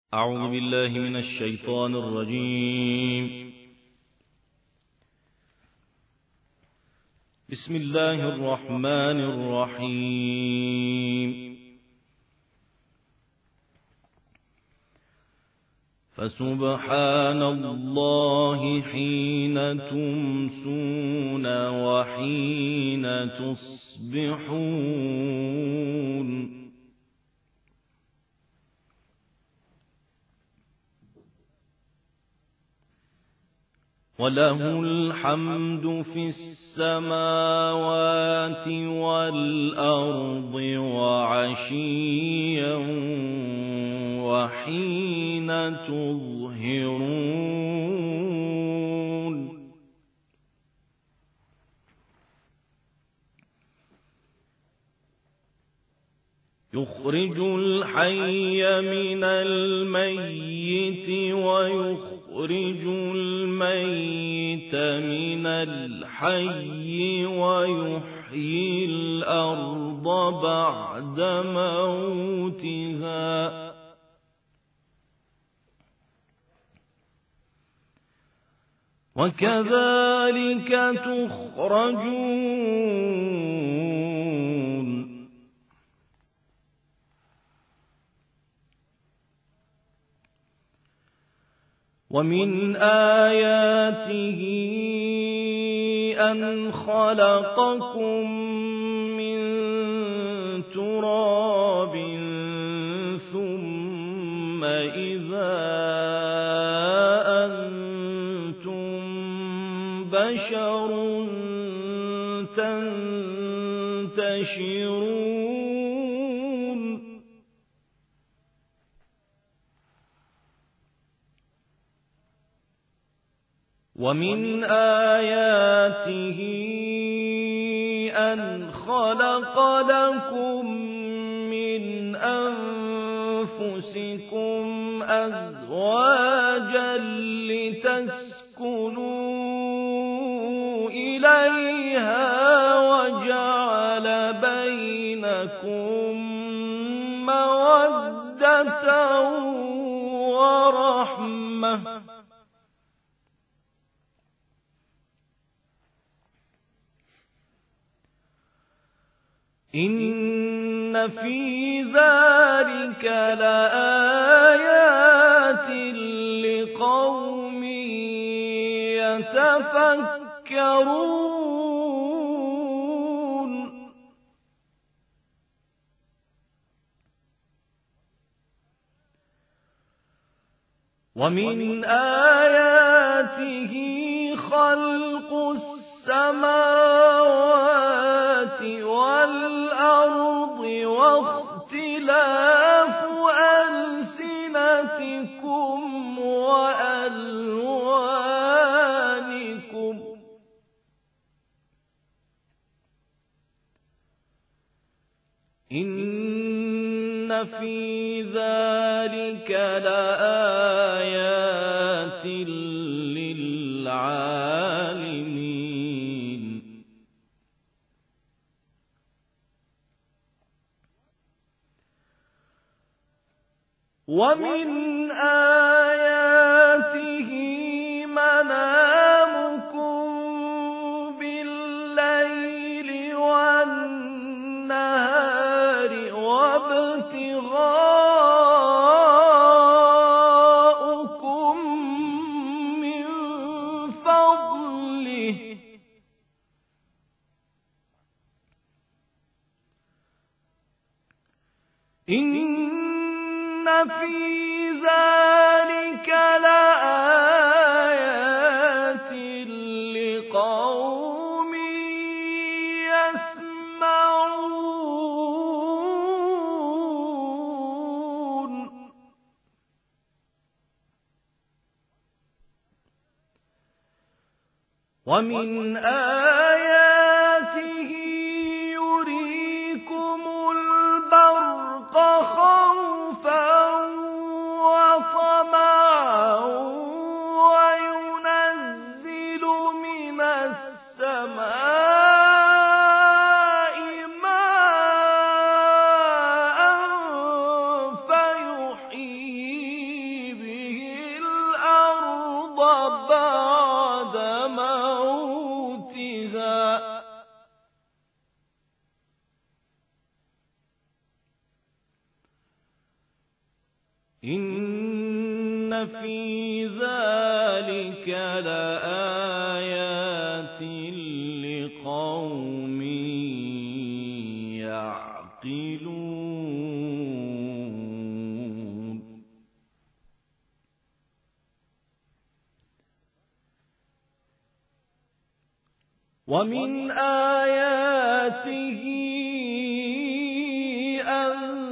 أعوذ بالله من الشيطان الرجيم. بسم الله الرحمن الرحيم. فسبحان الله حين تمسون وحين تصبحون. وله الحمد في السماوات والأرض وعشيا وحين تظهرون. يخرج الحي من الميت ويخرج الميت من الحي ويحيي الأرض بعد موتها وكذلك تخرجون. ومن آياته أن خلقكم من تراب ثم إذا أنتم بشر تنتشرون. ومن آياته أن خلق لكم من أنفسكم أزواجا لتسكنوا إليها وجعل بينكم مودة ورحمة إن في ذلك لآيات لقوم يتفكرون. ومن آياته خلق السماوات والأرض واختلاف ألسنتكم وألوانكم إن في ذلك لآيات للعالمين. ومن آياته منامكم بالليل والنهار وابتغاؤكم من فضله إن في ذلك لآيات لقوم يسمعون. ومن آياته يريكم البرق خوفا وطمعا وينزل من السماء ماء فيحيي إن في ذلك لآيات لقوم يعقلون ومن آياته أن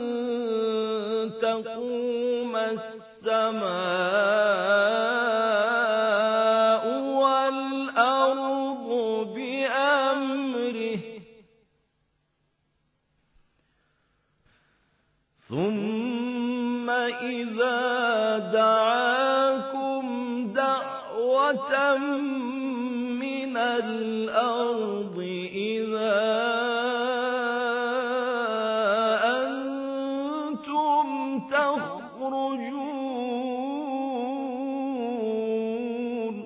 تقوم السماء والأرض بأمره ثم إذا دعاكم دعوة من الأرض إذا أنتم تخرجون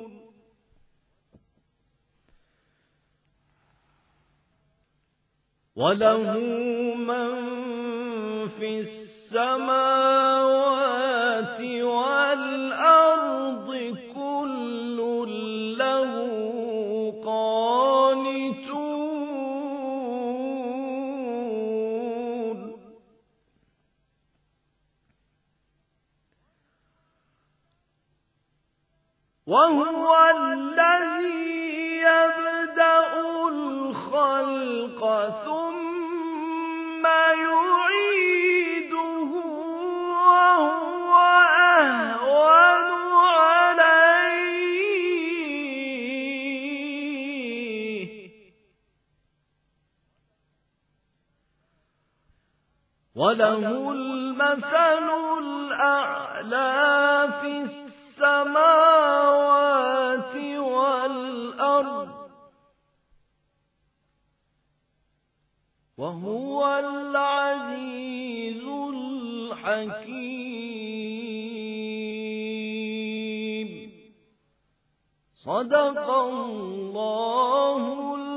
وله من في السماوات والأرض كل له قانتون وهو الذي يبدأ الخلق ثم يعيده وهو أهون عليه وله المثل الأعلى في السماوات والأرض وهو العزيز الحكيم صدق الله